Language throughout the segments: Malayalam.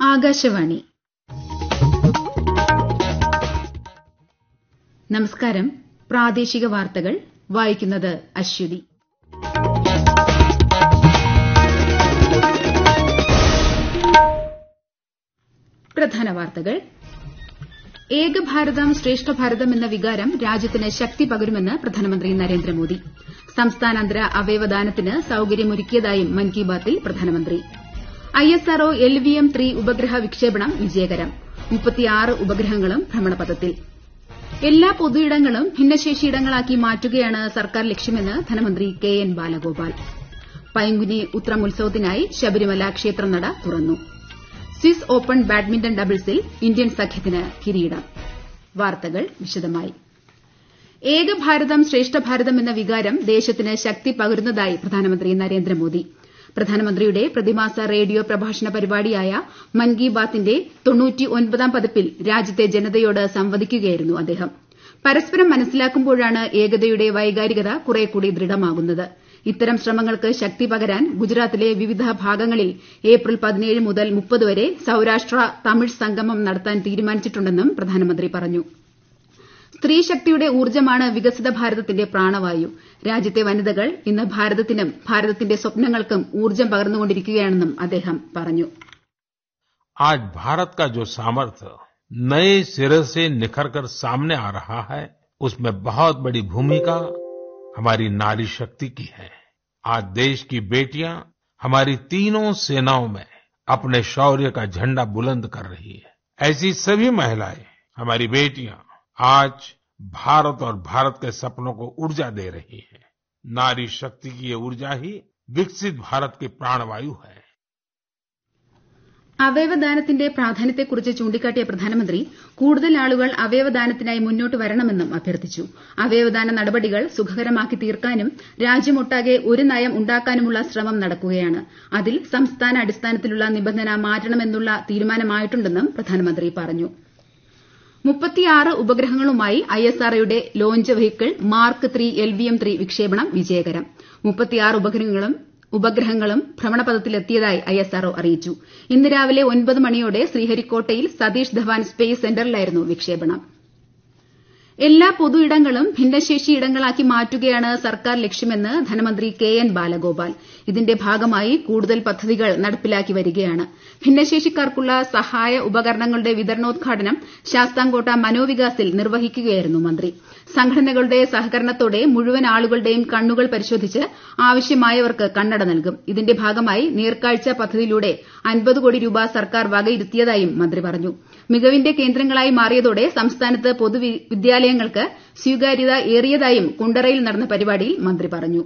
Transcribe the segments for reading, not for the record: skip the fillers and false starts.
ആകാശവാണി. നമസ്കാരം. പ്രാദേശിക വാർത്തകൾ വായിക്കുന്നത് അശ്വതി. പ്രധാന വാർത്തകൾ. ഏക ഭാരതം ശ്രേഷ്ഠ ഭാരതം എന്ന വികാരം രാജ്യത്തിന് ശക്തി പകരുമെന്ന് പ്രധാനമന്ത്രി നരേന്ദ്രമോദി. സംസ്ഥാനാന്തര അവയവദാനത്തിന് സൌകര്യമൊരുക്കിയതായും മൻ കി ബാത്തിൽ പ്രധാനമന്ത്രി. ISRO LVM-3 ഉപഗ്രഹ വിക്ഷേപണം വിജയകരം. 36 ഉപഗ്രഹങ്ങളും ഭ്രമണപഥത്തിൽ. എല്ലാ പൊതുയിടങ്ങളും ഭിന്നശേഷിയിടങ്ങളാക്കി മാറ്റുകയാണ് സർക്കാർ ലക്ഷ്യമെന്ന് ധനമന്ത്രി KN ബാലഗോപാൽ. പൈങ്കുനി ഉത്രം ഉത്സവത്തിനായി ശബരിമല ക്ഷേത്രനട തുറന്നു. സ്വിസ് ഓപ്പൺ ബാഡ്മിന്റൺ ഡബിൾസിൽ ഇന്ത്യൻ സഖ്യത്തിന് കിരീടം. വാർത്തകൾ വിശദമായി. ഏക ഭാരതം ശ്രേഷ്ഠ ഭാരതം എന്ന വികാരം ദേശത്തിന് ശക്തി പകരുന്നതായി പ്രധാനമന്ത്രി നരേന്ദ്രമോദി. പ്രധാനമന്ത്രിയുടെ പ്രതിമാസ റേഡിയോ പ്രഭാഷണ പരിപാടിയായ മൻ കി ബാത്തിന്റെ 99ാം പതിപ്പിൽ രാജ്യത്തെ ജനതയോട് സംവദിക്കുകയായിരുന്നു അദ്ദേഹം. പരസ്പരം മനസ്സിലാക്കുമ്പോഴാണ് ഏകതയുടെ വൈകാരികത കുറേക്കൂടി ദൃഢമാകുന്നത്. ഇത്തരം ശ്രമങ്ങൾക്ക് ശക്തി പകരാൻ ഗുജറാത്തിലെ വിവിധ ഭാഗങ്ങളിൽ ഏപ്രിൽ 17 മുതൽ 30 വരെ സൌരാഷ്ട്ര തമിഴ് സംഗമം നടത്താൻ തീരുമാനിച്ചിട്ടുണ്ടെന്നും പ്രധാനമന്ത്രി പറഞ്ഞു. സ്ത്രീശക്തിയുടെ ഊർജ്ജമാണ് വികസിത ഭാരതത്തിന്റെ പ്രാണവായു. രാജ്യത്തെ വനിതകൾ ഇന്ന് ഭാരതത്തിനും ഭാരതത്തിന്റെ സ്വപ്നങ്ങൾക്കും ഊർജ്ജം പകർന്നുകൊണ്ടിരിക്കുകയാണെന്നും അദ്ദേഹം പറഞ്ഞു. आज भारत का जो सामर्थ्य नए सिरे से निखर कर सामने आ रहा है, उसमें बहुत बड़ी भूमिका हमारी नारी शक्ति की है. आज देश की बेटियां हमारी तीनों सेनाओं में अपने शौर्य का झंडा बुलंद कर रही है. ऐसी सभी महिलाएं, हमारी बेटियां आज भारत और भारत के सपनों को ऊर्जा दे रही है. नारी शक्ति की ये ऊर्जा ही विकसित भारत की प्राणवायु है. അവയവദാനത്തിന്റെ പ്രാധാന്യത്തെക്കുറിച്ച് ചൂണ്ടിക്കാട്ടിയ പ്രധാനമന്ത്രി കൂടുതൽ ആളുകൾ അവയവദാനത്തിനായി മുന്നോട്ട് വരണമെന്നും അഭ്യർത്ഥിച്ചു. അവയവദാന നടപടികൾ സുഖകരമാക്കി തീർക്കാനും രാജ്യമൊട്ടാകെ ഒരു നയം ഉണ്ടാക്കാനുമുള്ള ശ്രമം നടക്കുകയാണ്. അതിൽ സംസ്ഥാന അടിസ്ഥാനത്തിലുള്ള നിബന്ധന മാറ്റണമെന്നുള്ള തീരുമാനമായിട്ടുണ്ടെന്നും പ്രധാനമന്ത്രി പറഞ്ഞു. 36 ഉപഗ്രഹങ്ങളുമായി ISROയുടെ ലോഞ്ച് വെഹിക്കിൾ മാർക്ക് 3 LVM-3 വിക്ഷേപണം വിജയകരം. 36 ഉപഗ്രഹങ്ങളും ഭ്രമണപഥത്തിലെത്തിയതായി ISRO അറിയിച്ചു. ഇന്ന് രാവിലെ 9 മണിയോടെ ശ്രീഹരിക്കോട്ടയിൽ സതീഷ് ധവാൻ സ്പേസ് സെന്ററിലായിരുന്നു വിക്ഷേപണം. എല്ലാ പൊതുയിടങ്ങളും ഭിന്നശേഷിയിടങ്ങളാക്കി മാറ്റുകയാണ് സർക്കാർ ലക്ഷ്യമെന്ന് ധനമന്ത്രി KN ബാലഗോപാൽ. ഇതിന്റെ ഭാഗമായി കൂടുതൽ പദ്ധതികൾ നടപ്പിലാക്കി വരികയാണ്. ഭിന്നശേഷിക്കാർക്കുള്ള സഹായ ഉപകരണങ്ങളുടെ വിതരണോദ്ഘാടനം ശാസ്താംകോട്ട മനോവികാസിൽ നിർവഹിക്കുകയായിരുന്നു മന്ത്രി. സംഘടനകളുടെ സഹകരണത്തോടെ മുഴുവൻ ആളുകളുടെയും കണ്ണുകൾ പരിശോധിച്ച് ആവശ്യമായവർക്ക് കണ്ണട നൽകും. ഇതിന്റെ ഭാഗമായി നേർക്കാഴ്ച പദ്ധതിയിലൂടെ 50 കോടി രൂപ സർക്കാർ വകയിരുത്തിയതായും മന്ത്രി പറഞ്ഞു. മികവിന്റെ കേന്ദ്രങ്ങളായി മാറിയതോടെ സംസ്ഥാനത്ത് പൊതുവിദ്യാലയങ്ങൾക്ക് സ്വീകാര്യത ഏറിയതായും കുണ്ടറയിൽ നടന്ന പരിപാടിയിൽ മന്ത്രി പറഞ്ഞു.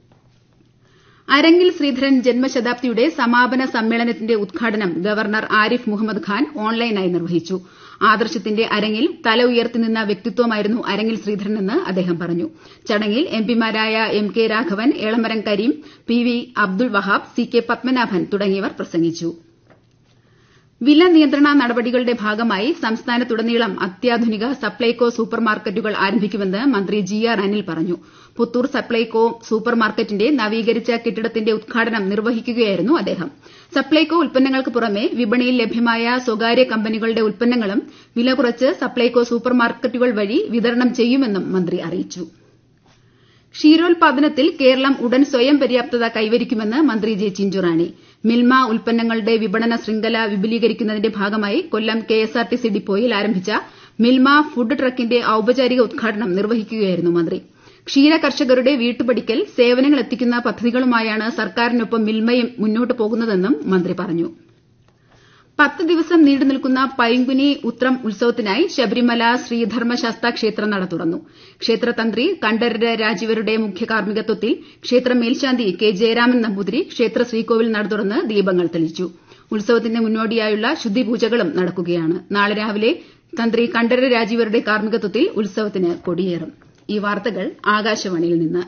അരങ്ങിൽ ശ്രീധരൻ ജന്മശതാബ്ദിയുടെ സമാപന സമ്മേളനത്തിന്റെ ഉദ്ഘാടനം ഗവർണർ ആരിഫ് മുഹമ്മദ് ഖാൻ ഓൺലൈനായി നിർവഹിച്ചു. ആദർശത്തിന്റെ അരങ്ങിൽ തല ഉയർത്തി നിന്ന വ്യക്തിത്വമായിരുന്നു അരങ്ങിൽ ശ്രീധരനെന്ന് അദ്ദേഹം പറഞ്ഞു. ചടങ്ങിൽ MPമാരായ MK Raghavan, Elamaram Kareem, PV Abdul Wahab, CK Padmanabhan തുടങ്ങിയവർ പ്രസംഗിച്ചു. വില നിയന്ത്രണ നടപടികളുടെ ഭാഗമായി സംസ്ഥാനത്തുടനീളം അത്യാധുനിക സപ്ലൈകോ സൂപ്പർ മാർക്കറ്റുകൾ ആരംഭിക്കുമെന്ന് മന്ത്രി GR അനിൽ പറഞ്ഞു. പുത്തൂർ സപ്ലൈകോ സൂപ്പർ മാർക്കറ്റിന്റെ നവീകരിച്ച കെട്ടിടത്തിന്റെ ഉദ്ഘാടനം നിർവഹിക്കുകയായിരുന്നു അദ്ദേഹം. സപ്ലൈകോ ഉൽപ്പന്നങ്ങൾക്ക് പുറമെ വിപണിയിൽ ലഭ്യമായ സ്വകാര്യ കമ്പനികളുടെ ഉൽപ്പന്നങ്ങളും വില കുറച്ച് സപ്ലൈകോ സൂപ്പർ മാർക്കറ്റുകൾ വഴി വിതരണം ചെയ്യുമെന്നും മന്ത്രി അറിയിച്ചു. ക്ഷീരോത്പാദനത്തിൽ കേരളം ഉടൻ സ്വയം പര്യാപ്തത കൈവരിക്കുമെന്ന് മന്ത്രി ജെ ചിഞ്ചുറാണി. മിൽമ ഉൽപ്പന്നങ്ങളുടെ വിപണന ശൃംഖല വിപുലീകരിക്കുന്നതിന്റെ ഭാഗമായി കൊല്ലം KSRTC ഡിപ്പോയിൽ ആരംഭിച്ച മിൽമ ഫുഡ് ട്രക്കിന്റെ ഔപചാരിക ഉദ്ഘാടനം നിർവഹിക്കുകയായിരുന്നു മന്ത്രി. ക്ഷീര കർഷകരുടെ വീട്ടുപടിക്കൽ സേവനങ്ങൾ എത്തിക്കുന്ന പദ്ധതികളുമായാണ് സർക്കാരിനൊപ്പം മിൽമയും മുന്നോട്ട് പോകുന്നതെന്നും മന്ത്രി പറഞ്ഞു. 10 ദിവസം നീണ്ടുനിൽക്കുന്ന പൈങ്കുനി ഉത്രം ഉത്സവത്തിനായി ശബരിമല ശ്രീധർമ്മശാസ്ത ക്ഷേത്രനട തുറന്നു. ക്ഷേത്രതന്ത്രി കണ്ഠരര് രാജീവരുടെ മുഖ്യ കാർമ്മികത്വത്തിൽ ക്ഷേത്ര മേൽശാന്തി K ജയരാമൻ നമ്പൂതിരി ക്ഷേത്ര ശ്രീകോവിൽ നട തുറന്ന് ദീപങ്ങൾ തെളിച്ചു. ഉത്സവത്തിന് മുന്നോടിയായുള്ള ശുദ്ധിപൂജകളും നടക്കുകയാണ്. നാളെ രാവിലെ തന്ത്രി കണ്ഠരര് രാജീവരുടെ കാർമ്മികത്വത്തിൽ ഉത്സവത്തിന് കൊടിയേറും. ഈ വാർത്തകൾ ആകാശവാണിയിൽ നിന്ന്.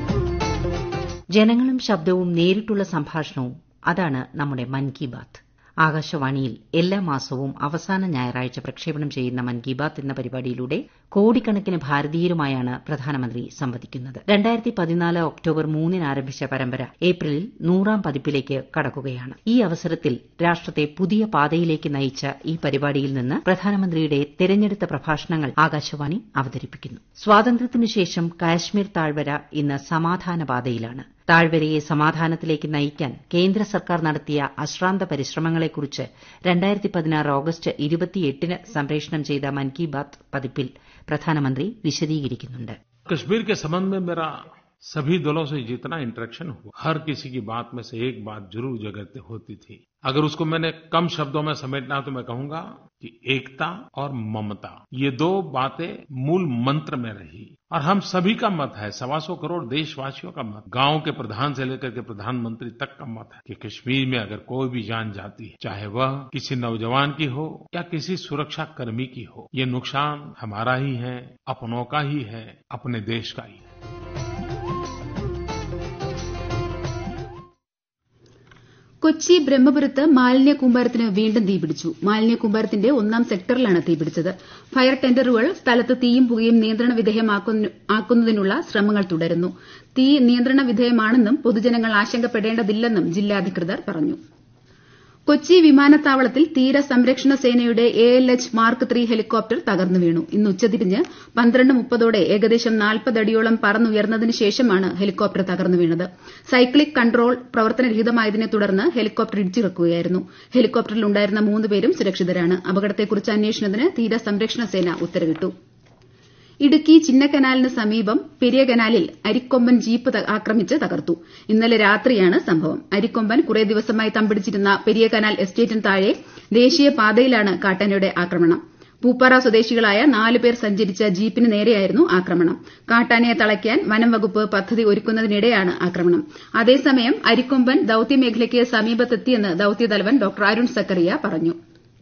ജനങ്ങളും ശബ്ദവും നേരിട്ടുള്ള സംഭാഷണവും അതാണ് നമ്മുടെ മൻ കി ബാത്ത്. ആകാശവാണിയിൽ എല്ലാ മാസവും അവസാന ഞായറാഴ്ച പ്രക്ഷേപണം ചെയ്യുന്ന മൻ കി ബാത്ത് എന്ന പരിപാടിയിലൂടെ കോടിക്കണക്കിന് ഭാരതീയരുമായാണ് പ്രധാനമന്ത്രി സംവദിക്കുന്നത്. 2014 ഒക്ടോബർ 3-ന് ആരംഭിച്ച പരമ്പര ഏപ്രിലിൽ 100ാം പതിപ്പിലേക്ക് കടക്കുകയാണ്. ഈ അവസരത്തിൽ രാഷ്ട്രത്തെ പുതിയ പാതയിലേക്ക് നയിച്ച ഈ പരിപാടിയിൽ നിന്ന് പ്രധാനമന്ത്രിയുടെ തെരഞ്ഞെടുത്ത പ്രഭാഷണങ്ങൾ ആകാശവാണി അവതരിപ്പിക്കുന്നു. സ്വാതന്ത്ര്യത്തിനു ശേഷം കാശ്മീർ താഴ്വര ഇന്ന് സമാധാന പാതയിലാണ്. താഴ്വരയെ സമാധാനത്തിലേക്ക് നയിക്കാൻ കേന്ദ്ര സർക്കാർ നടത്തിയ അശ്രാന്ത പരിശ്രമങ്ങളെക്കുറിച്ച് 2016 ഓഗസ്റ്റ് 28-ന് സംപ്രേഷണം ചെയ്ത മൻ കി ബാത്ത് പതിപ്പിൽ പ്രധാനമന്ത്രി വിശദീകരിക്കുന്നുണ്ട്. कश्मीर के संबंध में मेरा सभी दलों से जितना इंटरेक्शन हुआ, हर किसी की बात में से एक बात जरूर जगह होती थी. अगर उसको मैंने कम शब्दों में समेटना तो मैं कहूंगा कि एकता और ममता, ये दो बातें मूल मंत्र में रही. और हम सभी का मत है, 125 करोड़ देशवासियों का मत, गांव के प्रधान से लेकर के प्रधानमंत्री तक का मत है कि कश्मीर में अगर कोई भी जान जाती है, चाहे वह किसी नौजवान की हो या किसी सुरक्षा कर्मी की हो, ये नुकसान हमारा ही है, अपनों का ही है, अपने देश का ही है. കൊച്ചി ബ്രഹ്മപുരത്ത് മാലിന്യ കൂമ്പാരത്തിന് വീണ്ടും തീപിടിച്ചു. മാലിന്യ കൂമ്പാരത്തിന്റെ 1ാം സെക്ടറിലാണ് തീപിടിച്ചത്. ഫയർ ടെൻഡറുകൾ സ്ഥലത്ത് തീയും പുകയും നിയന്ത്രണ വിധേയമാക്കുന്നതിനുള്ള ശ്രമങ്ങൾ തുടരുന്നു. തീ നിയന്ത്രണ വിധേയമാണെന്നും പൊതുജനങ്ങൾ ആശങ്കപ്പെടേണ്ടതില്ലെന്നും ജില്ലാ അധികൃതർ പറഞ്ഞു. കൊച്ചി വിമാനത്താവളത്തിൽ തീരസംരക്ഷണ സേനയുടെ ALH മാർക്ക് 3 ഹെലികോപ്റ്റർ തകർന്നു വീണു. ഇന്ന് ഉച്ചതിരിഞ്ഞ് 12:30 ഏകദേശം 40 അടിയോളം പറന്നുയർന്നതിന് ശേഷമാണ് ഹെലികോപ്റ്റർ തകർന്നു വീണത്. സൈക്ലിക് കൺട്രോൾ പ്രവർത്തനരഹിതമായതിനെ തുടർന്ന് ഹെലികോപ്റ്റർ ഇടിച്ചിറക്കുകയായിരുന്നു. ഹെലികോപ്റ്ററിൽ ഉണ്ടായിരുന്ന 3 പേരും സുരക്ഷിതരാണ്. അപകടത്തെക്കുറിച്ച് അന്വേഷണത്തിന് തീരസംരക്ഷണ സേന ഉത്തരവിട്ടു. ഇടുക്കി ചിന്നക്കനാലിന് സമീപം പെരിയ കനാലിൽ അരിക്കൊമ്പൻ ജീപ്പ് ആക്രമിച്ച് തകർത്തു. ഇന്നലെ രാത്രിയാണ് സംഭവം. അരിക്കൊമ്പൻ കുറേ ദിവസമായി തമ്പടിച്ചിരുന്ന പെരിയ കനാൽ എസ്റ്റേറ്റിന് താഴെ ദേശീയപാതയിലാണ് കാട്ടാനയുടെ ആക്രമണം. പൂപ്പാറ സ്വദേശികളായ 4 പേർ സഞ്ചരിച്ച ജീപ്പിന് നേരെയായിരുന്നു ആക്രമണം. കാട്ടാനയെ തളയ്ക്കാൻ വനം വകുപ്പ് പദ്ധതി ഒരുക്കുന്നതിനിടെയാണ് ആക്രമണം. അതേസമയം അരിക്കൊമ്പൻ ദൌത്യമേഖലയ്ക്ക് സമീപത്തെത്തിയെന്ന് ദൌത്യതലവൻ ഡോക്ടർ അരുൺ സക്കറിയ പറഞ്ഞു.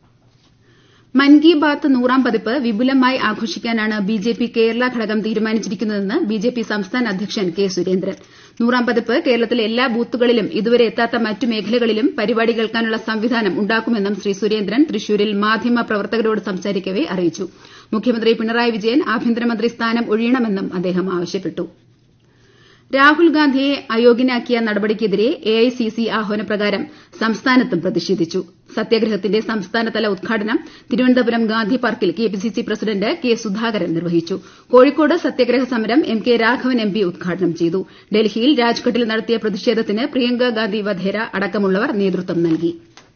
മൻ കി ബാത്ത് 100ാം പതിപ്പ് വിപുലമായി ആഘോഷിക്കാനാണ് ബിജെപി കേരള ഘടകം തീരുമാനിച്ചിരിക്കുന്നതെന്ന് ബിജെപി സംസ്ഥാന അധ്യക്ഷൻ കെ സുരേന്ദ്രൻ. 100ാം പതിപ്പ് കേരളത്തിലെ എല്ലാ ബൂത്തുകളിലും ഇതുവരെ എത്താത്ത മറ്റു മേഖലകളിലും പരിപാടി കേൾക്കാനുള്ള സംവിധാനം ഉണ്ടാക്കുമെന്നും ശ്രീ സുരേന്ദ്രൻ തൃശൂരിൽ മാധ്യമ പ്രവർത്തകരോട് സംസാരിക്കവെ അറിയിച്ചു. മുഖ്യമന്ത്രി പിണറായി വിജയൻ ആഭ്യന്തരമന്ത്രി സ്ഥാനം ഒഴിയണമെന്നും അദ്ദേഹം ആവശ്യപ്പെട്ടു. രാഹുൽ ഗാന്ധിയെ അയോഗ്യനാക്കിയ നടപടിക്കെതിരെ AICC ആഹ്വാനപ്രകാരം സംസ്ഥാനത്തും പ്രതിഷേധിച്ചു. സത്യാഗ്രഹത്തിന്റെ സംസ്ഥാനതല ഉദ്ഘാടനം തിരുവനന്തപുരം ഗാന്ധി പാർക്കിൽ KPCC പ്രസിഡന്റ് കെ സുധാകരൻ നിർവഹിച്ചു. കോഴിക്കോട് സത്യാഗ്രഹ സമരം MK രാഘവൻ MP ഉദ്ഘാടനം ചെയ്തു. ഡൽഹിയിൽ രാജ്ഘട്ടിൽ നടത്തിയ പ്രതിഷേധത്തിന് പ്രിയങ്ക ഗാന്ധി വധേര അടക്കമുള്ളവർ നേതൃത്വം നൽകി.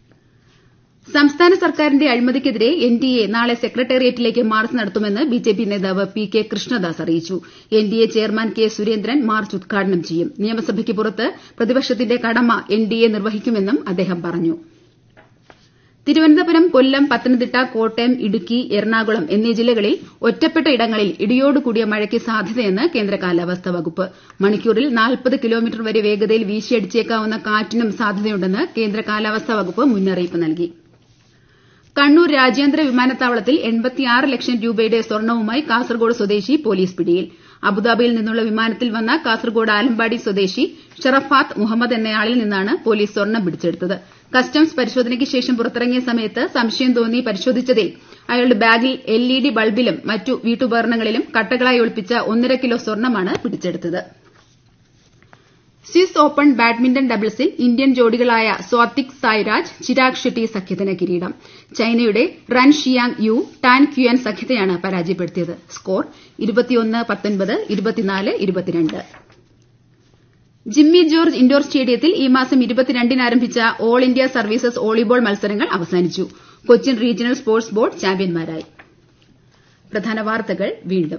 സംസ്ഥാന സർക്കാരിന്റെ അഴിമതിക്കെതിരെ NDA നാളെ സെക്രട്ടേറിയറ്റിലേക്ക് മാർച്ച് നടത്തുമെന്ന് BJP നേതാവ് PK കൃഷ്ണദാസ് അറിയിച്ചു. NDA chairman K Surendran march ഉദ്ഘാടനം ചെയ്യും. നിയമസഭയ്ക്ക് പുറത്ത് പ്രതിപക്ഷത്തിന്റെ കടമ NDA നിർവഹിക്കുമെന്നും അദ്ദേഹം പറഞ്ഞു. തിരുവനന്തപുരം, കൊല്ലം, പത്തനംതിട്ട, കോട്ടയം, ഇടുക്കി, എറണാകുളം എന്നീ ജില്ലകളിൽ ഒറ്റപ്പെട്ട ഇടങ്ങളിൽ ഇടിയോടുകൂടിയ മഴയ്ക്ക് സാധ്യതയെന്ന് കേന്ദ്ര കാലാവസ്ഥാ വകുപ്പ്. മണിക്കൂറിൽ 40 കിലോമീറ്റർ വരെ വേഗതയിൽ വീശിയടിച്ചേക്കാവുന്ന കാറ്റിനും സാധ്യതയുണ്ടെന്ന് കേന്ദ്ര കാലാവസ്ഥാ വകുപ്പ് മുന്നറിയിപ്പ് നൽകി. കണ്ണൂർ രാജ്യാന്തര വിമാനത്താവളത്തിൽ 86 ലക്ഷം രൂപയുടെ സ്വർണവുമായി കാസർഗോഡ് സ്വദേശി പോലീസ് പിടിയിൽ. അബുദാബിയിൽ നിന്നുള്ള വിമാനത്തിൽ വന്ന കാസർഗോഡ് ആലമ്പാടി സ്വദേശി ഷറഫാത്ത് മുഹമ്മദ് എന്നയാളിൽ നിന്നാണ് പോലീസ് സ്വർണം പിടിച്ചെടുത്തത്. കസ്റ്റംസ് പരിശോധനയ്ക്ക് ശേഷം പുറത്തിറങ്ങിയ സമയത്ത് സംശയം തോന്നി പരിശോധിച്ചതിൽ അയാളുടെ ബാഗിൽ LED ബൾബിലും മറ്റു വീട്ടുപകരണങ്ങളിലും കട്ടകളായി ഒളിപ്പിച്ച 1.5 കിലോ സ്വർണമാണ് പിടിച്ചെടുത്തത്. സ്വിസ് ഓപ്പൺ ബാഡ്മിന്റൺ ഡബിൾസിൽ ഇന്ത്യൻ ജോഡികളായ സ്വാതിക് സായ്രാജ്, ചിരാഗ് ഷെട്ടി സഖ്യത്തിന് കിരീടം. ചൈനയുടെ Ren Xiang Yu, Tan Qiang സഖ്യത്തെയാണ് പരാജയപ്പെടുത്തിയത്. സ്കോർ 21-19, 24-22. ജിമ്മി ജോർജ് ഇൻഡോർ സ്റ്റേഡിയത്തിൽ ഈ മാസം 22-ന് ആരംഭിച്ച ഓൾ ഇന്ത്യ സർവീസസ് വോളിബോൾ മത്സരങ്ങൾ അവസാനിച്ചു. കൊച്ചിൻ റീജിയണൽ സ്പോർട്സ് ബോർഡ് ചാമ്പ്യന്മാരായി. പ്രധാന വാർത്തകൾ വീണ്ടും.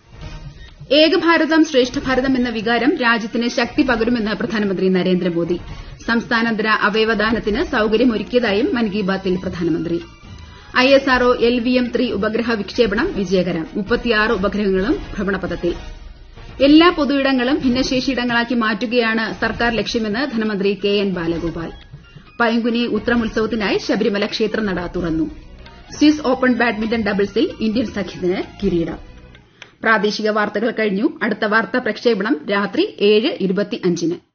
ഏകഭാരതം ശ്രേഷ്ഠഭാരതം എന്ന വികാരം രാജ്യത്തിന് ശക്തി പകരുമെന്ന് പ്രധാനമന്ത്രി നരേന്ദ്രമോദി. സംസ്ഥാനാന്തര അവയവദാനത്തിന് സൌകര്യമൊരുക്കിയതായും മൻ കി ബാത്തിൽ പ്രധാനമന്ത്രി. ISRO LVM-3 ഉപഗ്രഹ വിക്ഷേപണം വിജയകരം. 36 ഉപഗ്രഹങ്ങളും ഭ്രമണപഥത്തിൽ. എല്ലാ പൊതുയിടങ്ങളും ഭിന്നശേഷിയിടങ്ങളാക്കി മാറ്റുകയാണ് സർക്കാർ ലക്ഷ്യമെന്ന് ധനമന്ത്രി KN ബാലഗോപാൽ. പൈങ്കുനി ഉത്രം ഉത്സവത്തിനായി ശബരിമല ക്ഷേത്രനട തുറന്നു. സ്വിസ് ഓപ്പൺ ബാഡ്മിന്റൺ ഡബിൾസിൽ ഇന്ത്യൻ സഖ്യത്തിന് കിരീടം. പ്രാദേശിക വാർത്തകൾ കഴിഞ്ഞു. അടുത്ത വാർത്താ പ്രക്ഷേപണം രാത്രി 7:25-ന്.